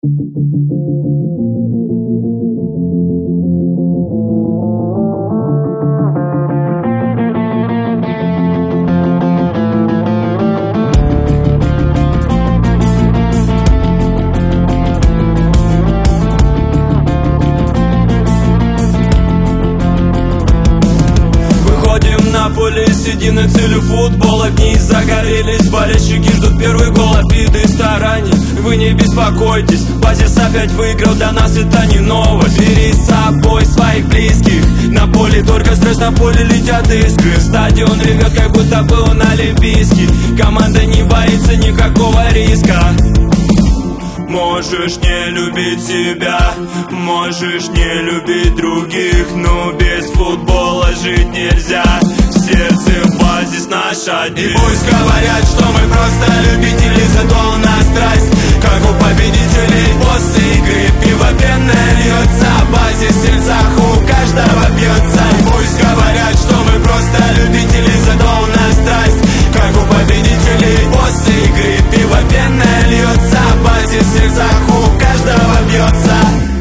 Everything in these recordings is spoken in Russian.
На поле сидим на цели футбола, дни загорелись, болельщики ждут первый гол. Обиды стороне, вы не беспокойтесь, Базис опять выиграл, для нас это не новость. Бери с собой своих близких, на поле только стресс, на поле летят искры. Стадион ревет, как будто был на Олимпийский, команда не боится никакого риска. Можешь не любить себя, можешь не любить других, но без футбола жить нельзя. В сердце Базис наш один. И пусть говорят, что мы просто любители, зато у нас страсть, как у победителей. После игры пиво пенное льется, Базис в сердцах у каждого бьется. И пусть говорят, что мы просто любители, зато у нас страсть, как у победителей. После игры пиво пенное льется, Базис в сердцах у каждого бьется.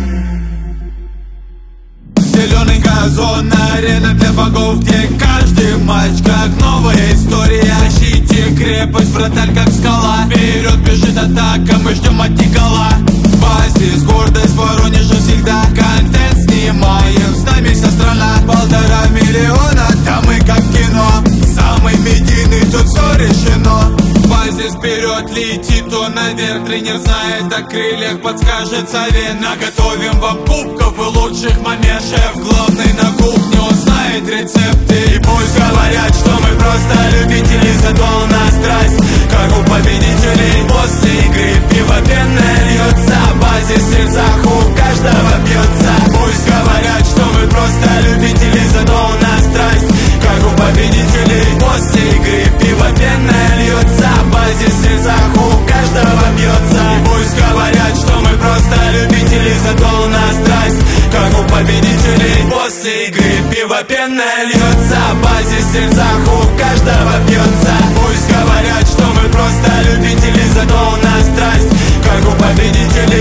Зеленый газон, арена для богов, где каждый матч как новая история. В защите крепость, вратарь как скала, вперед бежит атака, мы ждем от них гола. Базис, гордость Воронежа всегда, контент снимаем, с нами вся страна. 1,5 миллиона, да мы как кино, самый медийный, тут все решено. Базис вперед летит, он наверх, тренер знает о крыльях, подскажет совет. Наготовим вам кубков и лучших моментов. Шеф главный на кухне, он знает рецепты. И пусть говорят, что мы просто любители, зато у нас страсть, как у победителей. После игры пиво пенное льется, Базис в сердцах у каждого бьется. Пусть говорят, что мы просто любители, зато у нас страсть, как у победителей. После игры пиво пенное льется, Базис в сердцах у каждого бьется. И пусть говорят, что мы просто любители, зато у нас страсть, как у победителей. После игры пиво пенное льется, Базис в сердцах у каждого бьется. Пусть говорят, что мы просто любители, зато у нас страсть, как у победителей.